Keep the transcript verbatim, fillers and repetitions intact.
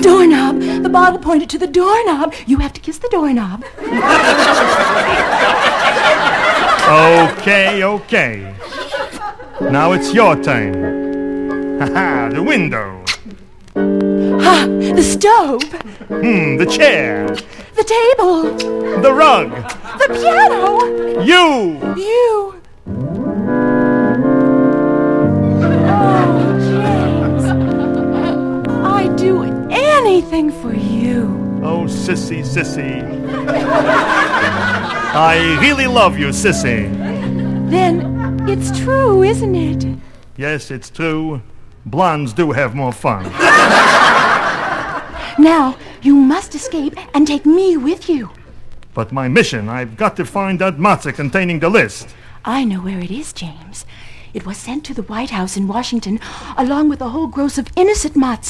doorknob. The bottle pointed to the doorknob. You have to kiss the doorknob. Okay, okay. Now it's your turn. Ha-ha, the window. Ha! The stove. Hmm, the chair. The table. The rug. The piano. You. You. Oh, James. I'd do anything for you. Oh, sissy, sissy. I really love you, sissy. Then it's true, isn't it? Yes, it's true. Blondes do have more fun. Now, you must escape and take me with you. But my mission, I've got to find that matzah containing the list. I know where it is, James. It was sent to the White House in Washington, along with a whole gross of innocent matzah.